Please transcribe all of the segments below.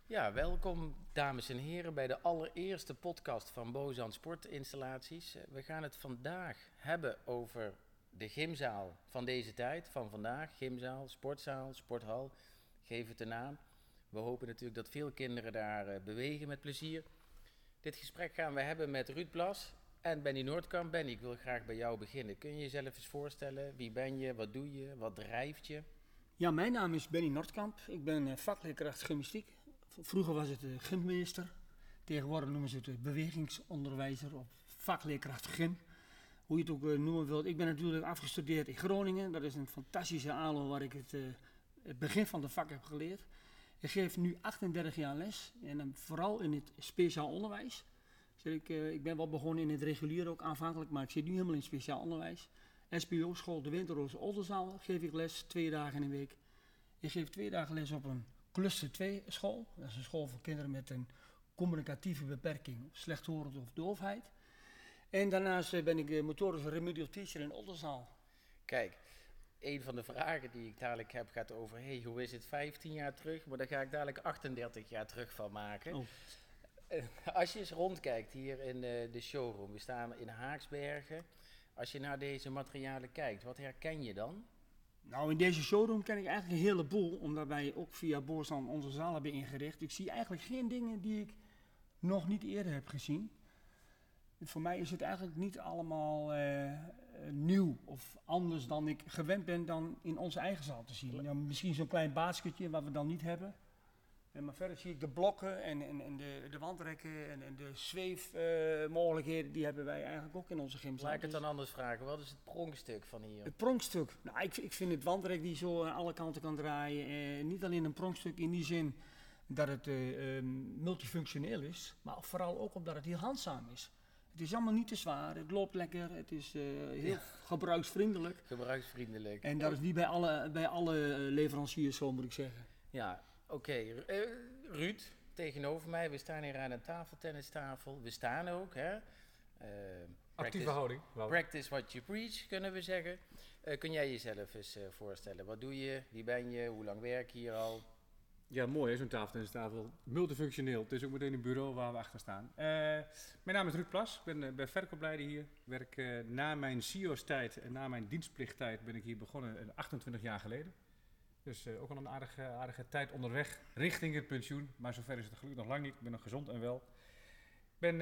Ja, welkom dames en heren bij de allereerste podcast van Bozan Sportinstallaties. We gaan het vandaag hebben over de gymzaal van deze tijd, van vandaag. Gymzaal, sportzaal, sporthal, geef het een naam. We hopen natuurlijk dat veel kinderen daar bewegen met plezier. Dit gesprek gaan we hebben met Ruud Blas en Benny Noordkamp. Benny, ik wil graag bij jou beginnen. Kun je jezelf eens voorstellen? Wie ben je? Wat doe je? Wat drijft je? Ja, mijn naam is Benny Noordkamp. Ik ben vakleerkracht gymnastiek. Vroeger was het gymmeester. Tegenwoordig noemen ze het bewegingsonderwijzer of vakleerkracht gym. Hoe je het ook noemen wilt. Ik ben natuurlijk afgestudeerd in Groningen. Dat is een fantastische ALO waar ik het begin van de vak heb geleerd. Ik geef nu 38 jaar les en dan vooral in het speciaal onderwijs. Dus ik ben wel begonnen in het regulier ook aanvankelijk, maar ik zit nu helemaal in het speciaal onderwijs. SPO, school de Winterroos Oldenzaal, geef ik les 2 dagen in de week. Ik geef 2 dagen les op een cluster 2 school. Dat is een school voor kinderen met een communicatieve beperking, slechthorend of doofheid. En daarnaast ben ik motorische remedial teacher in Oldenzaal. Kijk, een van de vragen die ik dadelijk heb gaat over, hoe is het 15 jaar terug? Maar daar ga ik dadelijk 38 jaar terug van maken. Oh. Als je eens rondkijkt hier in de showroom, we staan in Haaksbergen. Als je naar deze materialen kijkt, wat herken je dan? Nou, in deze showroom ken ik eigenlijk een heleboel, omdat wij ook via Bozan onze zaal hebben ingericht. Ik zie eigenlijk geen dingen die ik nog niet eerder heb gezien. Voor mij is het eigenlijk niet allemaal nieuw of anders dan ik gewend ben dan in onze eigen zaal te zien. Ja, misschien zo'n klein basketje wat we dan niet hebben. Maar verder zie ik de blokken en de wandrekken en de zweefmogelijkheden, die hebben wij eigenlijk ook in onze gymzaal. Laat ik het dan anders vragen, wat is het pronkstuk van hier? Het pronkstuk. Nou, ik vind het wandrek die zo aan alle kanten kan draaien. Niet alleen een pronkstuk in die zin dat het multifunctioneel is, maar vooral ook omdat het heel handzaam is. Het is allemaal niet te zwaar, het loopt lekker, het is heel gebruiksvriendelijk. Gebruiksvriendelijk. En dat is niet bij alle leveranciers zo, moet ik zeggen. Ja, oké. Ruud, tegenover mij, we staan hier aan een tafeltennistafel. We staan ook, hè. Actieve houding. Wel. Practice what you preach, kunnen we zeggen. Kun jij jezelf eens voorstellen? Wat doe je? Wie ben je? Hoe lang werk je hier al? Ja, mooi hè, zo'n tafeltennistafel. Multifunctioneel. Het is ook meteen een bureau waar we achter staan. Mijn naam is Ruud Plas. Ik ben verkoopleider hier. Werk na mijn CIO's-tijd en na mijn dienstplichttijd ben ik hier begonnen 28 jaar geleden. Dus ook al een aardige tijd onderweg richting het pensioen. Maar zover is het gelukkig nog lang niet. Ik ben nog gezond en wel. Ben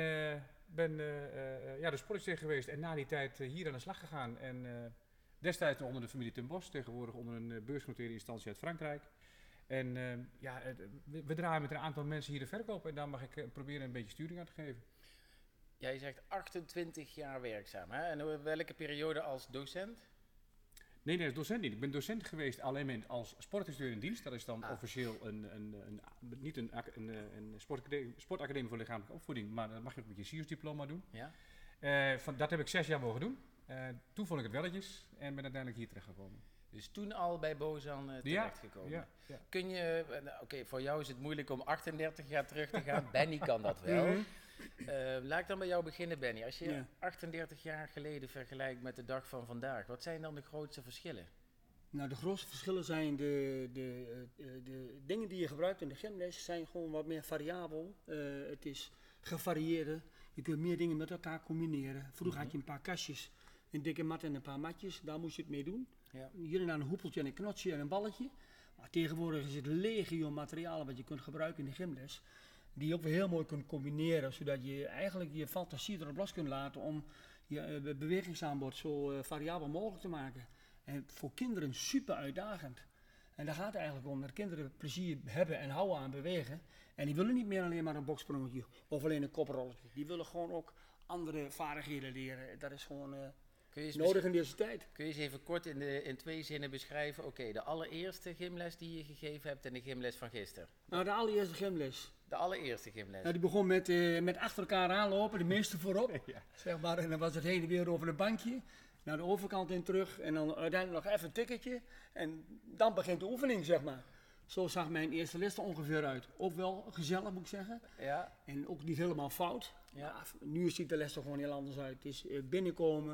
de sportdirecteur geweest en na die tijd hier aan de slag gegaan. En destijds nog onder de familie Ten Bos, tegenwoordig onder een beursgenoteerde instantie uit Frankrijk. En we draaien met een aantal mensen hier de verkoop en daar mag ik proberen een beetje sturing aan te geven. Jij zegt 28 jaar werkzaam, hè? En welke periode als docent? Nee, als docent niet. Ik ben docent geweest alleen als sportinstructeur in dienst. Dat is dan officieel niet een sportacademie voor lichamelijke opvoeding, maar dan mag je ook met je CIO's-diploma doen. Ja? Dat heb ik 6 jaar mogen doen. Toen vond ik het welletjes en ben uiteindelijk hier terechtgekomen. Dus toen al bij Bozan terechtgekomen. Ja. Kun je, oké, voor jou is het moeilijk om 38 jaar terug te gaan. Benny kan dat wel. Laat ik dan bij jou beginnen, Benny. Als je 38 jaar geleden vergelijkt met de dag van vandaag, wat zijn dan de grootste verschillen? Nou, de grootste verschillen zijn de dingen die je gebruikt in de gymles zijn gewoon wat meer variabel. Het is gevarieerder. Je kunt meer dingen met elkaar combineren. Vroeger had je een paar kastjes, een dikke mat en een paar matjes. Daar moest je het mee doen. Ja. Hier en daar een hoepeltje en een knotsje en een balletje. Maar tegenwoordig is het legio materialen wat je kunt gebruiken in de gymles. Die je ook weer heel mooi kunt combineren. Zodat je eigenlijk je fantasie erop los kunt laten om je bewegingsaanbod zo variabel mogelijk te maken. En voor kinderen super uitdagend. En daar gaat het eigenlijk om dat kinderen plezier hebben en houden aan bewegen. En die willen niet meer alleen maar een boksprongetje of alleen een koprolletje. Die willen gewoon ook andere vaardigheden leren. Dat is gewoon nodig in deze tijd. Kun je eens even kort in 2 zinnen beschrijven? Oké, de allereerste gymles die je gegeven hebt en de gymles van gisteren. Nou, de allereerste gymles. De allereerste gymles. Nou, die begon met achter elkaar aanlopen, de meeste voorop. Zeg maar, en dan was het heen en weer over een bankje. Naar de overkant in terug en dan uiteindelijk nog even een tikketje. En dan begint de oefening, zeg maar. Zo zag mijn eerste les er ongeveer uit. Ook wel gezellig, moet ik zeggen. Ja. En ook niet helemaal fout. Ja. Maar nu ziet de les er gewoon heel anders uit. Het is binnenkomen,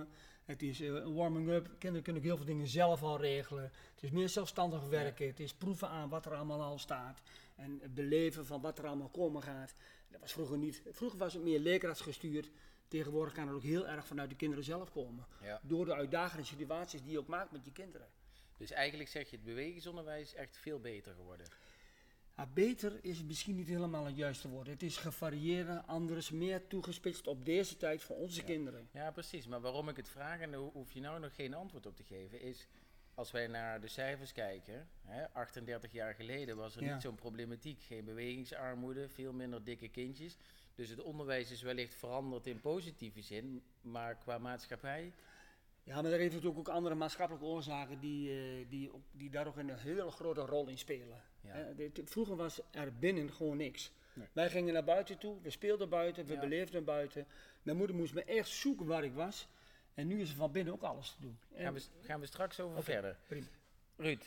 Het is een warming-up. Kinderen kunnen ook heel veel dingen zelf al regelen. Het is meer zelfstandig werken. Het is proeven aan wat er allemaal al staat. En het beleven van wat er allemaal komen gaat. Dat was vroeger niet. Vroeger was het meer leerkrachtsgestuurd. Tegenwoordig kan het ook heel erg vanuit de kinderen zelf komen. Ja. Door de uitdagende situaties die je ook maakt met je kinderen. Dus eigenlijk zeg je, het bewegingsonderwijs is echt veel beter geworden. Ja, beter is misschien niet helemaal het juiste woord. Het is gevarieerd, anders meer toegespitst op deze tijd voor onze kinderen. Ja, precies. Maar waarom ik het vraag, en daar hoef je nou nog geen antwoord op te geven, is als wij naar de cijfers kijken, 38 jaar geleden was er niet zo'n problematiek. Geen bewegingsarmoede, veel minder dikke kindjes. Dus het onderwijs is wellicht veranderd in positieve zin, maar qua maatschappij... Ja, maar er heeft natuurlijk ook andere maatschappelijke oorzaken die daar ook een hele grote rol in spelen. Ja. Vroeger was er binnen gewoon niks. Nee. Wij gingen naar buiten toe, we speelden buiten, we beleefden buiten. Mijn moeder moest me echt zoeken waar ik was. En nu is er van binnen ook alles te doen. Gaan we straks over verder. Prima. Ruud,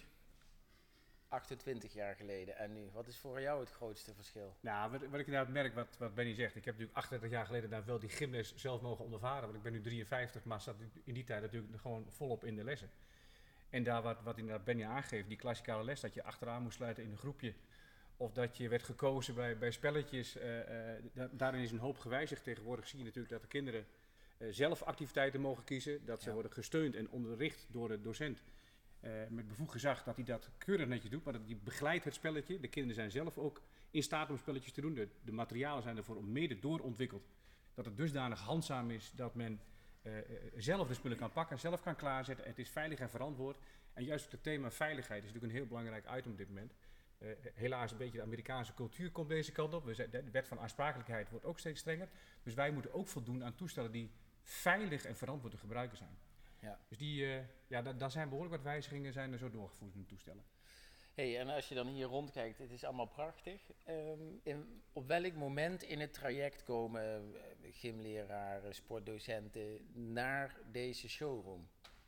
28 jaar geleden en nu, wat is voor jou het grootste verschil? Nou, wat ik inderdaad merk, wat Benny zegt. Ik heb natuurlijk 38 jaar geleden daar wel die gymles zelf mogen ondervaren. Want ik ben nu 53, maar zat in die tijd natuurlijk gewoon volop in de lessen. En daar wat inderdaad Benny aangeeft, die klassikale les, dat je achteraan moest sluiten in een groepje. Of dat je werd gekozen bij spelletjes. Daarin is een hoop gewijzigd. Tegenwoordig zie je natuurlijk dat de kinderen zelf activiteiten mogen kiezen. Dat ze worden gesteund en onderricht door de docent. Met bevoegd gezag dat hij dat keurig netjes doet, maar dat hij begeleidt het spelletje. De kinderen zijn zelf ook in staat om spelletjes te doen. De materialen zijn ervoor mede doorontwikkeld. Dat het dusdanig handzaam is dat men zelf de spullen kan pakken, zelf kan klaarzetten. Het is veilig en verantwoord. En juist het thema veiligheid is natuurlijk een heel belangrijk item op dit moment. Helaas een beetje de Amerikaanse cultuur komt deze kant op. De wet van aansprakelijkheid wordt ook steeds strenger. Dus wij moeten ook voldoen aan toestellen die veilig en verantwoord te gebruiken zijn. Ja. Dus daar zijn behoorlijk wat wijzigingen zijn er zo doorgevoerd in de toestellen. Hey, en als je dan hier rondkijkt, het is allemaal prachtig. Op welk moment in het traject komen gymleraren, sportdocenten naar deze showroom?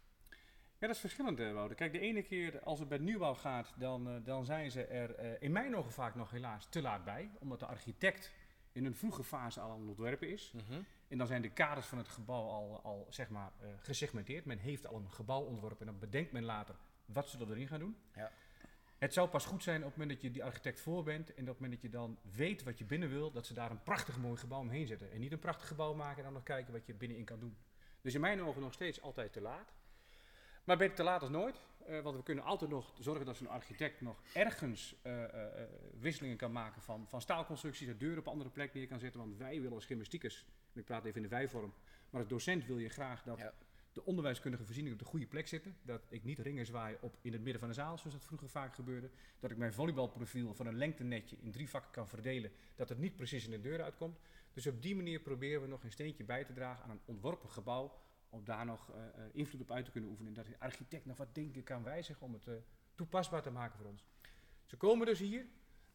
Ja, dat is verschillend, Wouter. Kijk, de ene keer als het bij nieuwbouw gaat, dan zijn ze er in mijn ogen vaak nog helaas te laat bij. Omdat de architect in een vroege fase al aan het ontwerpen is. Mm-hmm. En dan zijn de kaders van het gebouw al zeg maar, gesegmenteerd. Men heeft al een gebouw ontworpen en dan bedenkt men later wat ze erin gaan doen. Ja. Het zou pas goed zijn op het moment dat je die architect voor bent en op het moment dat je dan weet wat je binnen wil, dat ze daar een prachtig mooi gebouw omheen zetten. En niet een prachtig gebouw maken en dan nog kijken wat je binnenin kan doen. Dus in mijn ogen nog steeds altijd te laat. Maar beter te laat als nooit, want we kunnen altijd nog zorgen dat zo'n architect nog ergens wisselingen kan maken van staalconstructies, de deur op een andere plek neer kan zetten. Want wij willen als gymnastiekers, en ik praat even in de wij-vorm, maar als docent wil je graag dat de onderwijskundige voorzieningen op de goede plek zitten. Dat ik niet ringen zwaai in het midden van de zaal, zoals dat vroeger vaak gebeurde. Dat ik mijn volleybalprofiel van een lengtenetje in 3 vakken kan verdelen, dat het niet precies in de deur uitkomt. Dus op die manier proberen we nog een steentje bij te dragen aan een ontworpen gebouw, om daar nog invloed op uit te kunnen oefenen. En dat de architect nog wat dingen kan wijzigen om het toepasbaar te maken voor ons. Ze komen dus hier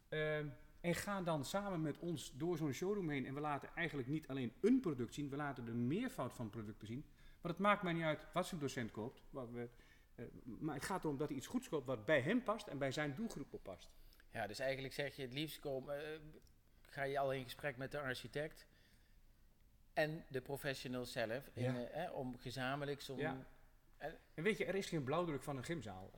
en gaan dan samen met ons door zo'n showroom heen. En we laten eigenlijk niet alleen een product zien, we laten de meervoud van producten zien. Maar het maakt mij niet uit wat zo'n docent koopt. Maar het gaat erom dat hij iets goeds koopt wat bij hem past en bij zijn doelgroep op past. Ja, dus eigenlijk zeg je het liefst ga je al in gesprek met de architect en de professional zelf, om gezamenlijk zo'n... Ja. En weet je, er is geen blauwdruk van een gymzaal.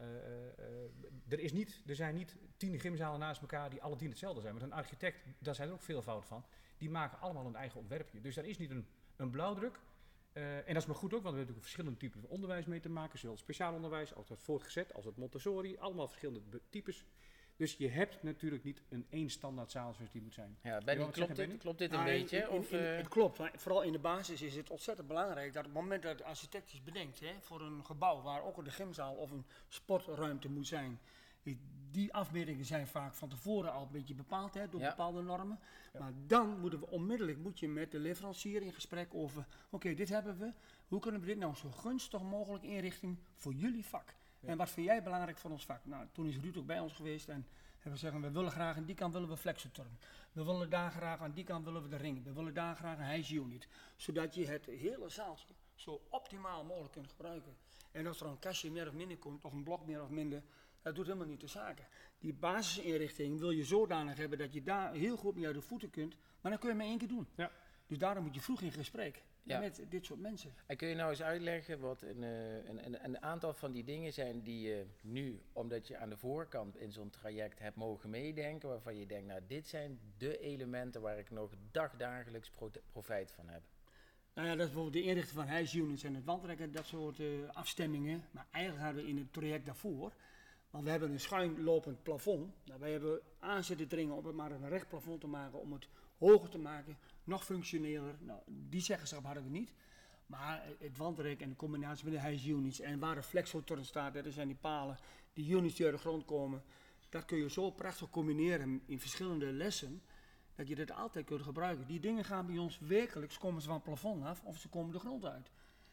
Er zijn niet 10 gymzalen naast elkaar die alle 10 hetzelfde zijn. Want een architect, daar zijn er ook veel fout van, die maken allemaal een eigen ontwerpje. Dus daar is niet een blauwdruk. En dat is maar goed ook, want we hebben natuurlijk verschillende typen onderwijs mee te maken. Zowel speciaal onderwijs als het voortgezet, als het Montessori. Allemaal verschillende types. Dus je hebt natuurlijk niet een één standaard zaal zoals die moet zijn. Ja, Benny, klopt dit een beetje? Het klopt. Vooral in de basis is het ontzettend belangrijk dat op het moment dat de architect iets bedenkt voor een gebouw waar ook een gymzaal of een sportruimte moet zijn. Die afmetingen zijn vaak van tevoren al een beetje bepaald door bepaalde normen. Ja. Maar dan moet je met de leverancier in gesprek over, oké, dit hebben we. Hoe kunnen we dit nou zo gunstig mogelijk inrichten voor jullie vak? Ja. En wat vind jij belangrijk voor ons vak? Nou, toen is Ruud ook bij ons geweest en hebben gezegd, we willen graag aan die kant willen we flexoturn. We willen daar graag aan die kant willen we de ring. We willen daar graag een high unit. Zodat je het hele zaaltje zo optimaal mogelijk kunt gebruiken. En als er een kastje meer of minder komt, of een blok meer of minder, dat doet helemaal niet de zaken. Die basisinrichting wil je zodanig hebben dat je daar heel goed mee uit de voeten kunt, maar dan kun je maar 1 keer doen. Ja. Dus daarom moet je vroeg in gesprek. Ja. met dit soort mensen. En kun je nou eens uitleggen wat een aantal van die dingen zijn die je nu, omdat je aan de voorkant in zo'n traject hebt mogen meedenken, waarvan je denkt, nou dit zijn de elementen waar ik nog dagdagelijks profijt van heb. Nou ja, dat is bijvoorbeeld de inrichting van huisunits en het wandrekken, dat soort afstemmingen. Maar eigenlijk hadden we in het traject daarvoor, want we hebben een schuin lopend plafond. Nou, wij hebben aan zitten dringen om het maar een recht plafond te maken, om het hoger te maken, nog functioneler. Nou, die zeggenschap hadden we niet. Maar het wandrek en de combinatie met de huisunits en waar de flexotoren staat, dat zijn die palen, die units die uit de grond komen. Dat kun je zo prachtig combineren in verschillende lessen, dat je dat altijd kunt gebruiken. Die dingen gaan bij ons wekelijks, komen ze van het plafond af of ze komen de grond uit.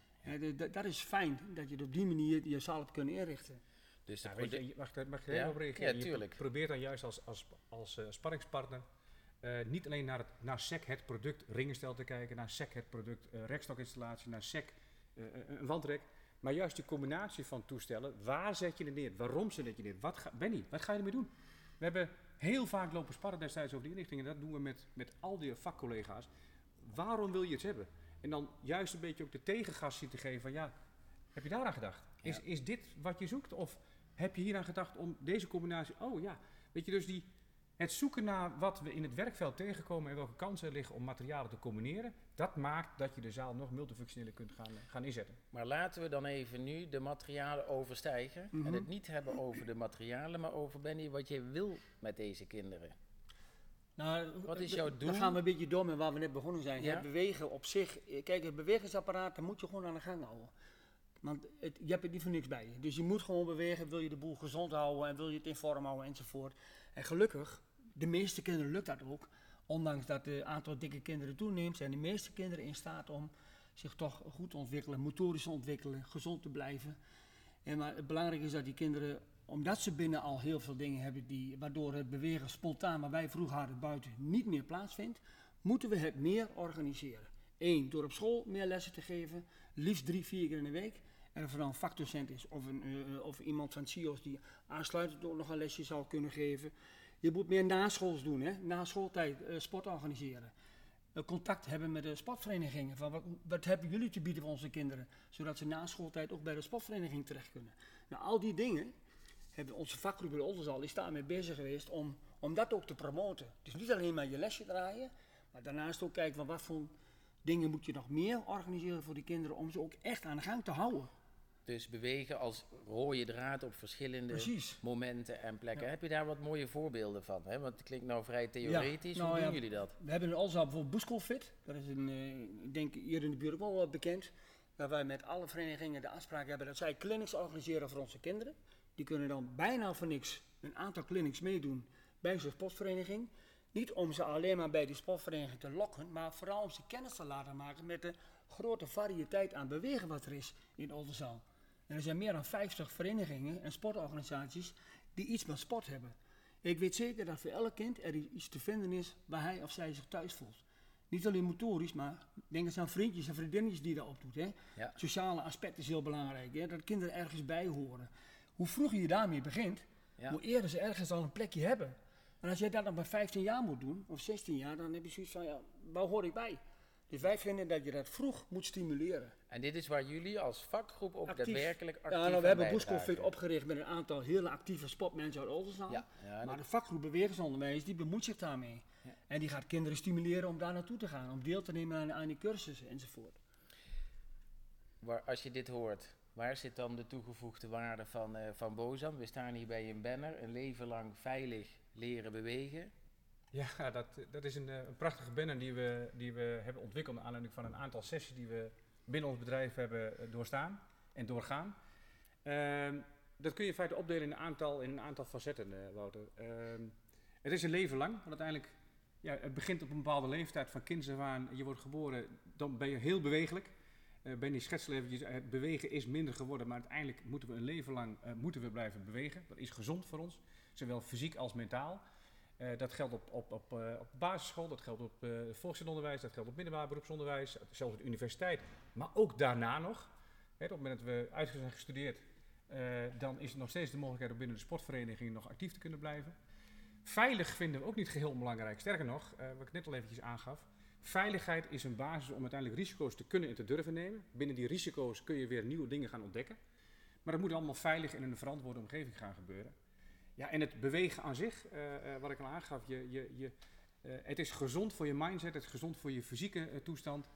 Dat is fijn, dat je het op die manier je zaal hebt kunnen inrichten. Dus Ja, weet je, mag ik er Ja? even op reageren? Ja, tuurlijk. Je probeert dan juist als sparringspartner niet alleen naar SEC het product ringenstijl te kijken, naar SEC het product rekstokinstallatie, naar SEC een wandrek, maar juist die combinatie van toestellen. Waar zet je het neer? Waarom zet je het neer? Benny, wat ga je ermee doen? We hebben heel vaak lopen sparren destijds over die inrichting en dat doen we met al die vakcollega's. Waarom wil je het hebben? En dan juist een beetje ook de tegengas te geven van ja, heb je daaraan gedacht? Ja. Is dit wat je zoekt? Of heb je hieraan gedacht om deze combinatie? Oh ja, weet je, dus het zoeken naar wat we in het werkveld tegenkomen en welke kansen er liggen om materialen te combineren, dat maakt dat je de zaal nog multifunctioneler kunt gaan inzetten. Maar laten we dan even nu de materialen overstijgen en het niet hebben over de materialen, maar over Benny, wat je wil met deze kinderen. Nou, Wat is jouw doel? Dan gaan we een beetje door met waar we net begonnen zijn. Ja. Het bewegen op zich, kijk, het bewegingsapparaat, daar moet je gewoon aan de gang houden. Want je hebt het niet voor niks bij je. Dus je moet gewoon bewegen, wil je de boel gezond houden en wil je het in vorm houden enzovoort. En gelukkig, de meeste kinderen lukt dat ook. Ondanks dat het aantal dikke kinderen toeneemt, zijn de meeste kinderen in staat om zich toch goed te ontwikkelen, motorisch te ontwikkelen, gezond te blijven. Maar het belangrijke is dat die kinderen, omdat ze binnen al heel veel dingen hebben waardoor het bewegen spontaan, maar wij vroeger hadden buiten, niet meer plaatsvindt, moeten we het meer organiseren. 1, door op school meer lessen te geven, liefst 3-4 keer in de week. En of er dan een vakdocent is of iemand van CIO's die aansluitend ook nog een lesje zou kunnen geven. Je moet meer naschools doen, hè? Na schooltijd sport organiseren. Contact hebben met de sportverenigingen. Van wat hebben jullie te bieden voor onze kinderen? Zodat ze na schooltijd ook bij de sportvereniging terecht kunnen. Nou, al die dingen hebben onze vakgroep in Oldenzaal is daarmee bezig geweest om dat ook te promoten. Dus niet alleen maar je lesje draaien, maar daarnaast ook kijken van wat voor dingen moet je nog meer organiseren voor die kinderen om ze ook echt aan de gang te houden. Dus bewegen als rode draad op verschillende Precies. momenten en plekken. Ja. Heb je daar wat mooie voorbeelden van? Hè? Want het klinkt nou vrij theoretisch. Ja, nou Hoe doen ja, jullie dat? We hebben in Oldenzaal bijvoorbeeld Boeschoolfit. Dat is ik denk hier in de buurt ook wel wat bekend. Waar wij met alle verenigingen de afspraak hebben dat zij clinics organiseren voor onze kinderen. Die kunnen dan bijna voor niks een aantal clinics meedoen bij zo'n sportvereniging. Niet om ze alleen maar bij die sportvereniging te lokken, maar vooral om ze kennis te laten maken met de grote variëteit aan bewegen wat er is in Oldenzaal. En er zijn meer dan 50 verenigingen en sportorganisaties die iets met sport hebben. Ik weet zeker dat voor elk kind er iets te vinden is waar hij of zij zich thuis voelt. Niet alleen motorisch, maar denk eens aan vriendjes en vriendinnetjes die dat opdoet. Hè? Ja. Het sociale aspect is heel belangrijk, hè? Dat kinderen ergens bij horen. Hoe vroeger je daarmee begint, Ja. hoe eerder ze ergens al een plekje hebben. En als jij dat nog bij 15 jaar moet doen, of 16 jaar, dan heb je zoiets van, ja, waar hoor ik bij? Dus wij vinden dat je dat vroeg moet stimuleren. En dit is waar jullie als vakgroep ook Actief. daadwerkelijk actief Ja, nou, aan we hebben bijdragen. Boeschoolfit opgericht met een aantal hele actieve sportmensen uit Oldenzaal. Ja, ja, Maar dat- de vakgroep bewegingsonderwijs, die bemoeit zich daarmee. Ja. En die gaat kinderen stimuleren om daar naartoe te gaan, om deel te nemen aan die cursussen enzovoort. als je dit hoort, waar zit dan de toegevoegde waarde van Bozan? We staan hier bij een banner, een leven lang veilig leren bewegen. Ja, dat is een prachtige banner die we hebben ontwikkeld naar aanleiding van een aantal sessies die we binnen ons bedrijf hebben doorstaan en doorgaan. Dat kun je in feite opdelen in een aantal facetten, Wouter. Het is een leven lang, want uiteindelijk, ja, het begint op een bepaalde leeftijd van kinds af aan. Je wordt geboren, dan ben je heel bewegelijk. Benny schetst eventjes, het bewegen is minder geworden, maar uiteindelijk moeten we een leven lang blijven bewegen. Dat is gezond voor ons, zowel fysiek als mentaal. Dat geldt op basisschool, dat geldt op volksonderwijs, dat geldt op middelbaar beroepsonderwijs, zelfs op de universiteit, maar ook daarna nog. Op het moment dat we uit zijn gestudeerd, dan is er nog steeds de mogelijkheid om binnen de sportvereniging nog actief te kunnen blijven. Veilig vinden we ook niet geheel onbelangrijk. Sterker nog, wat ik net al eventjes aangaf, Veiligheid is een basis om uiteindelijk risico's te kunnen en te durven nemen. Binnen die risico's kun je weer nieuwe dingen gaan ontdekken. Maar dat moet allemaal veilig en in een verantwoorde omgeving gaan gebeuren. Ja, en het bewegen aan zich, wat ik al aangaf, het is gezond voor je mindset, het is gezond voor je fysieke toestand.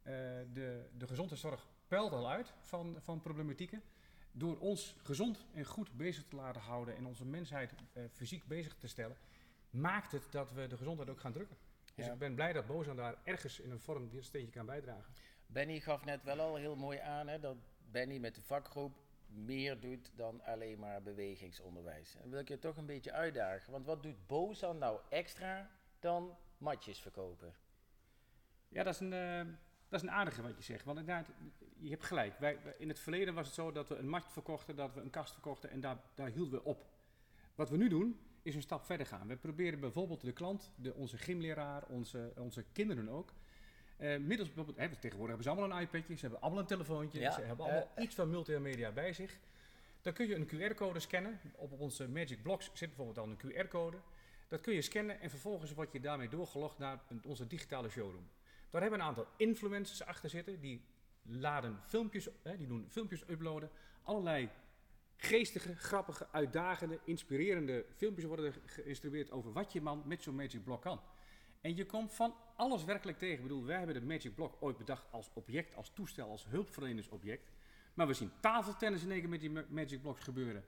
De gezondheidszorg peilt al uit van problematieken. Door ons gezond en goed bezig te laten houden en onze mensheid fysiek bezig te stellen, maakt het dat we de gezondheid ook gaan drukken. Dus ik ben blij dat Bozan daar ergens in een vorm dit steentje kan bijdragen. Benny gaf net wel al heel mooi aan, hè, dat Benny met de vakgroep meer doet dan alleen maar bewegingsonderwijs. En dan wil ik je toch een beetje uitdagen, want wat doet Bozan nou extra dan matjes verkopen? Ja, dat is een aardige wat je zegt, want inderdaad, je hebt gelijk. In het verleden was het zo dat we een mat verkochten, dat we een kast verkochten en daar hielden we op. Wat we nu doen, is een stap verder gaan. We proberen bijvoorbeeld de klant, onze gymleraar, onze kinderen ook, middels bijvoorbeeld, tegenwoordig hebben ze allemaal een iPadje, ze hebben allemaal een telefoontje, ze hebben allemaal iets van multimedia bij zich. Dan kun je een QR-code scannen. Op onze Magic Blocks zit bijvoorbeeld al een QR-code. Dat kun je scannen en vervolgens word je daarmee doorgelogd naar onze digitale showroom. Daar hebben we een aantal influencers achter zitten, die laden filmpjes, die doen filmpjes uploaden, allerlei geestige, grappige, uitdagende, inspirerende filmpjes worden er geïnstrueerd over wat je man met zo'n Magic Block kan. En je komt van alles werkelijk tegen. Ik bedoel, wij hebben de Magic Block ooit bedacht als object, als toestel, als hulpverlenersobject. Maar we zien tafeltennis in één keer met die Magic Blocks gebeuren.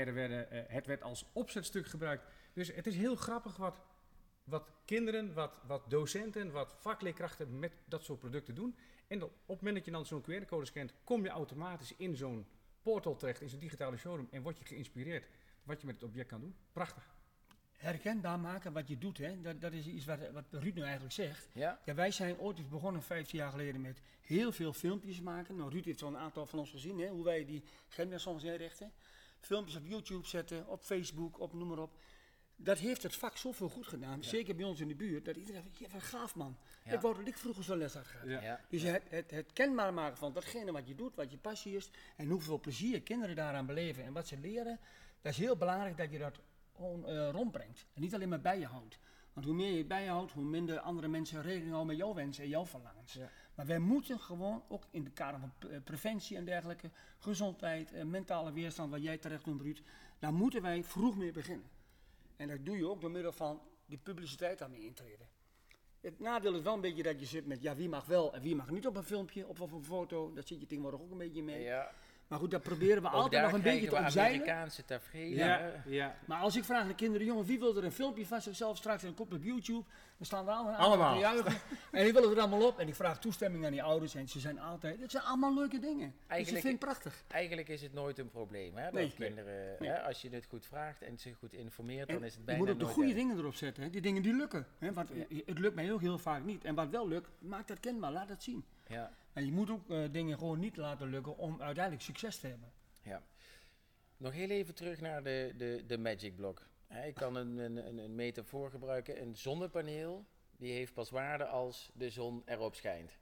Het werd als opzetstuk gebruikt. Dus het is heel grappig wat kinderen, wat docenten, wat vakleerkrachten met dat soort producten doen. En op het moment dat je dan zo'n QR-code scant, kom je automatisch in zo'n portal terecht, in zo'n digitale showroom en word je geïnspireerd wat je met het object kan doen. Prachtig. Herkenbaar maken wat je doet, hè? Dat is iets wat Ruud nu eigenlijk zegt. Ja. Ja, wij zijn ooit begonnen 15 jaar geleden met heel veel filmpjes maken. Nou, Ruud heeft al een aantal van ons gezien, hè, hoe wij die gymles soms inrichten. Filmpjes op YouTube zetten, op Facebook, noem maar op. Dat heeft het vak zoveel goed gedaan, ja. Zeker bij ons in de buurt, dat iedereen zegt, wat gaaf man. Ja. Ik wou dat ik vroeger zo'n les had gehad. Ja. Ja. Dus het kenbaar maken van datgene wat je doet, wat je passie is, en hoeveel plezier kinderen daaraan beleven en wat ze leren, dat is heel belangrijk dat je dat gewoon rondbrengt. En niet alleen maar bij je houdt. Want hoe meer je bij je houdt, hoe minder andere mensen rekening houden met jouw wensen en jouw verlangens. Ja. Maar wij moeten gewoon, ook in de kader van preventie en dergelijke, gezondheid, mentale weerstand, wat jij terecht noemt, Ruud, daar moeten wij vroeg mee beginnen. En dat doe je ook door middel van die publiciteit daarmee intreden. Het nadeel is wel een beetje dat je zit met, ja, wie mag wel en wie mag niet op een filmpje of op een foto. Dat zit je tegenwoordig ook een beetje mee. Ja. Maar goed, dat proberen we altijd nog een beetje te omzeilen. Amerikaanse tafereel. Ja. Maar als ik vraag aan de kinderen, jongen, wie wil er een filmpje van zichzelf straks en dan komt op YouTube, dan staan we allemaal te juichen. En die willen er allemaal op en ik vraag toestemming aan die ouders en ze zijn altijd, het zijn allemaal leuke dingen. Dus ik vind het prachtig. Eigenlijk is het nooit een probleem, hè? Dat kinderen, hè, als je het goed vraagt en ze goed informeert, dan is het bijna nooit. Je moet ook de goede dingen erop zetten, hè? Die dingen die lukken. Hè? Want het lukt mij ook heel vaak niet. En wat wel lukt, maak dat kenbaar, laat het zien. Ja. En je moet ook dingen gewoon niet laten lukken om uiteindelijk succes te hebben. Ja. Nog heel even terug naar de Magic Block. Ik kan een metafoor gebruiken. Een zonnepaneel die heeft pas waarde als de zon erop schijnt.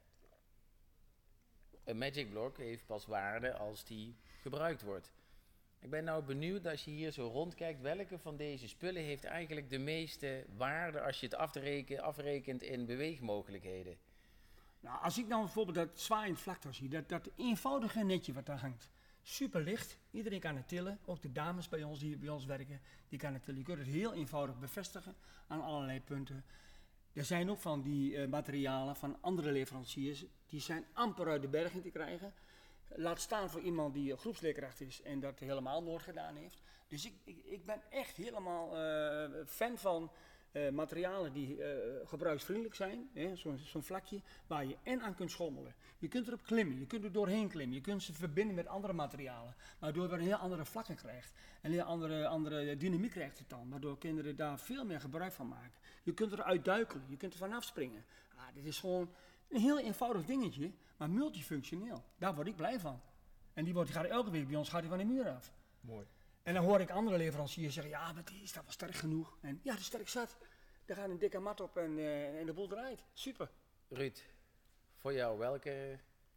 Een Magic Block heeft pas waarde als die gebruikt wordt. Ik ben nou benieuwd, als je hier zo rondkijkt, welke van deze spullen heeft eigenlijk de meeste waarde als je het afrekent in beweegmogelijkheden? Nou, als ik nou bijvoorbeeld dat zwaaiend vlak zie, dat eenvoudige netje wat daar hangt, super licht, iedereen kan het tillen, ook de dames bij ons die bij ons werken, die kan het tillen. Je kunt het heel eenvoudig bevestigen aan allerlei punten. Er zijn ook van die materialen van andere leveranciers, die zijn amper uit de bergen te krijgen. Laat staan voor iemand die groepsleerkracht is en dat helemaal nooit gedaan heeft. Dus ik ben echt helemaal fan van materialen die gebruiksvriendelijk zijn, zo'n vlakje waar je en aan kunt schommelen. Je kunt erop klimmen, je kunt er doorheen klimmen, je kunt ze verbinden met andere materialen, waardoor je een heel andere vlakken krijgt. Een heel andere dynamiek krijgt het dan, waardoor kinderen daar veel meer gebruik van maken. Je kunt eruit duikelen, je kunt er vanaf springen. Dit is gewoon een heel eenvoudig dingetje, maar multifunctioneel. Daar word ik blij van. En die gaat elke week bij ons van de muur af. Mooi. En dan hoor ik andere leveranciers zeggen, ja, maar die is dat wel sterk genoeg. En ja, dat is sterk zat. Daar gaat een dikke mat op en de boel draait. Super. Ruud, voor jou welke?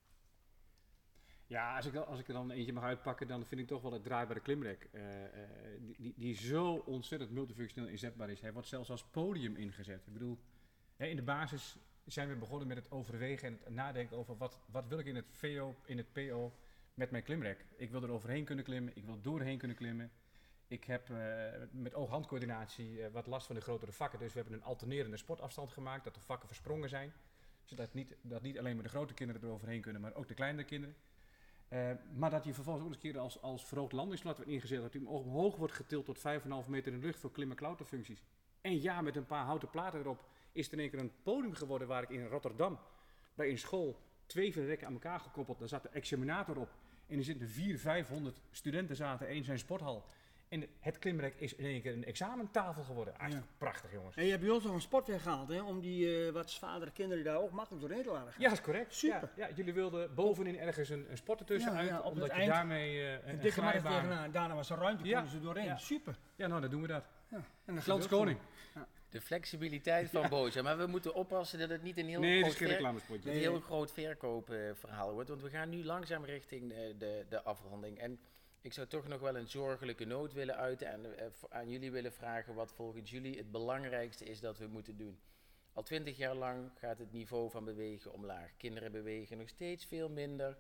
Ja, als ik er dan eentje mag uitpakken, dan vind ik toch wel het draaibare klimrek. Die zo ontzettend multifunctioneel inzetbaar is. Hij wordt zelfs als podium ingezet. Ik bedoel, in de basis zijn we begonnen met het overwegen en het nadenken over wat wil ik in het VO, in het PO met mijn klimrek. Ik wil er overheen kunnen klimmen, ik wil doorheen kunnen klimmen. Ik heb met oog-handcoördinatie wat last van de grotere vakken. Dus we hebben een alternerende sportafstand gemaakt, dat de vakken versprongen zijn. Zodat niet alleen maar de grote kinderen er overheen kunnen, maar ook de kleinere kinderen. Maar dat je vervolgens ook eens een keer als verhoogd landingslat wordt ingezet. Dat hij omhoog wordt getild tot 5,5 meter in de lucht voor klim- en klauterfuncties. En ja, met een paar houten platen erop is het in één keer een podium geworden waar ik in Rotterdam bij een school 2 van de rekken aan elkaar gekoppeld. Daar zat de examinator op. En er zitten 400-500 studenten zaten in zijn sporthal. En het klimrek is in één keer een examentafel geworden. Echt prachtig, jongens. En je hebt bij ons nog een sportweg gehaald, hè, om die wat zwaardere kinderen daar ook makkelijk doorheen te laten gaan. Ja, dat is correct. Super. Ja, jullie wilden bovenin ergens een sport ertussen uit, op omdat het je eind daarmee een een dikke markt glijbaan... tegenaan. Daarna was er ruimte, konden ze doorheen. Ja. Super. Ja, nou, dan doen we dat. Ja. En dat Glans gebeurt koning. De flexibiliteit van Boza. Maar we moeten oppassen dat het niet een heel Nee, dat groot is geen reclamespotje. een heel groot verkoopverhaal wordt. Want we gaan nu langzaam richting de afronding. En ik zou toch nog wel een zorgelijke noot willen uiten en aan jullie willen vragen wat volgens jullie het belangrijkste is dat we moeten doen. Al 20 jaar lang gaat het niveau van bewegen omlaag. Kinderen bewegen nog steeds veel minder.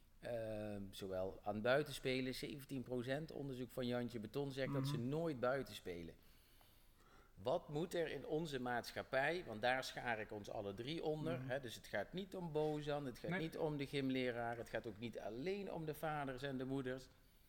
Zowel aan buitenspelen, 17%. Onderzoek van Jantje Beton zegt dat ze nooit buiten spelen. Wat moet er in onze maatschappij, want daar schaar ik ons alle 3 onder. Hè, dus het gaat niet om Bozan, het gaat niet om de gymleraar, het gaat ook niet alleen om de vaders en de moeders.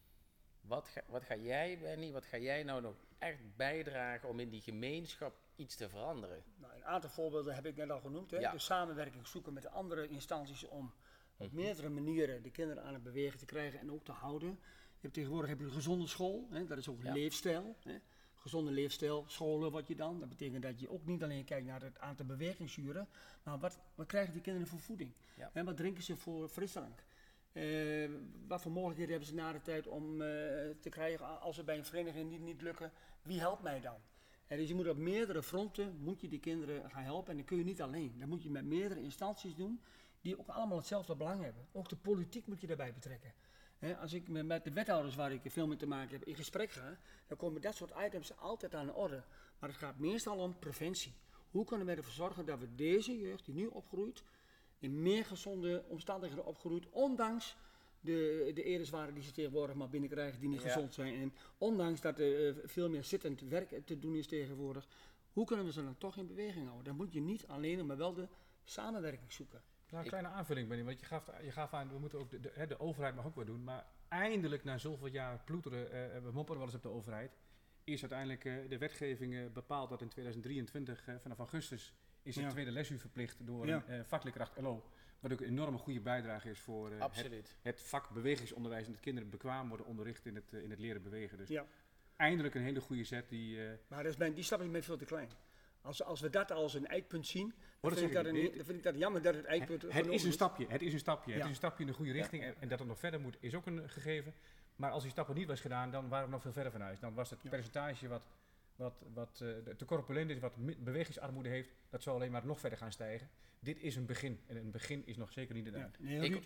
Wat ga jij, Benny, wat ga jij nou nog echt bijdragen om in die gemeenschap iets te veranderen? Nou, een aantal voorbeelden heb ik net al genoemd. Hè. Ja. De samenwerking zoeken met andere instanties om op meerdere manieren de kinderen aan het bewegen te krijgen en ook te houden. Tegenwoordig heb je een gezonde school, hè. Dat is ook een leefstijl. Hè. Gezonde leefstijl, scholen wat je dan. Dat betekent dat je ook niet alleen kijkt naar het aantal bewegingsuren, maar wat krijgen die kinderen voor voeding? Ja. En wat drinken ze voor frisdrank? Wat voor mogelijkheden hebben ze na de tijd om te krijgen als ze bij een vereniging niet lukken? Wie helpt mij dan? Dus je moet op meerdere fronten moet je die kinderen gaan helpen en dat kun je niet alleen. Dat moet je met meerdere instanties doen die ook allemaal hetzelfde belang hebben. Ook de politiek moet je daarbij betrekken. Als ik met de wethouders waar ik veel mee te maken heb in gesprek ga, dan komen dat soort items altijd aan de orde. Maar het gaat meestal om preventie. Hoe kunnen wij ervoor zorgen dat we deze jeugd die nu opgroeit, in meer gezonde omstandigheden opgroeit, ondanks de ereswaren die ze tegenwoordig maar binnenkrijgen die niet gezond zijn. En ondanks dat er veel meer zittend werk te doen is tegenwoordig, hoe kunnen we ze dan toch in beweging houden? Dan moet je niet alleen, maar wel de samenwerking zoeken. Nou, een kleine aanvulling, Benny, want je gaf aan, we moeten ook de overheid mag ook wat doen, maar eindelijk na zoveel jaar ploeteren, we mopperen wel eens op de overheid, is uiteindelijk de wetgeving bepaald dat in 2023, vanaf augustus, is het tweede lesuur verplicht door een vakleerkracht LO. Wat ook een enorme goede bijdrage is voor het vak bewegingsonderwijs en dat kinderen bekwaam worden onderricht in het leren bewegen. Dus eindelijk een hele goede zet die... Maar die stap is mij veel te klein. Als we dat als een eikpunt zien, dan dat vind ik dat jammer dat het eikpunt... Het is een stapje. Het is een stapje in de goede richting en dat het nog verder moet is ook een gegeven. Maar als die stappen niet was gedaan, dan waren we nog veel verder van huis. Dan was het percentage wat te corpulent is, wat bewegingsarmoede heeft, dat zou alleen maar nog verder gaan stijgen. Dit is een begin en een begin is nog zeker niet het eind.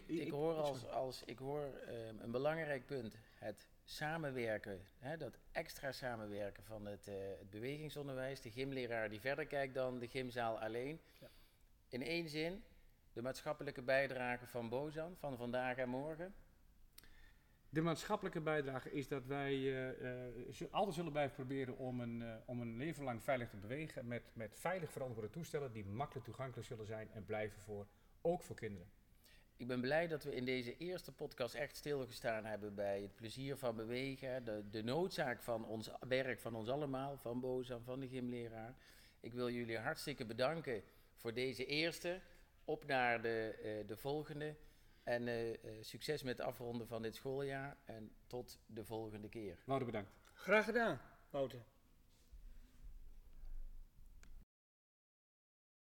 Ik hoor een belangrijk punt, het samenwerken, dat extra samenwerken van het bewegingsonderwijs, de gymleraar die verder kijkt dan de gymzaal alleen. Ja. In één zin, de maatschappelijke bijdrage van Bozan, van vandaag en morgen. De maatschappelijke bijdrage is dat wij altijd zullen blijven proberen om een leven lang veilig te bewegen met veilig verantwoorde toestellen die makkelijk toegankelijk zullen zijn en blijven ook voor kinderen. Ik ben blij dat we in deze eerste podcast echt stilgestaan hebben bij het plezier van bewegen, de noodzaak van ons werk, van ons allemaal, van Bozan, van de gymleraar. Ik wil jullie hartstikke bedanken voor deze eerste, op naar de volgende. En succes met het afronden van dit schooljaar en tot de volgende keer. Wouter, bedankt. Graag gedaan, Wouter.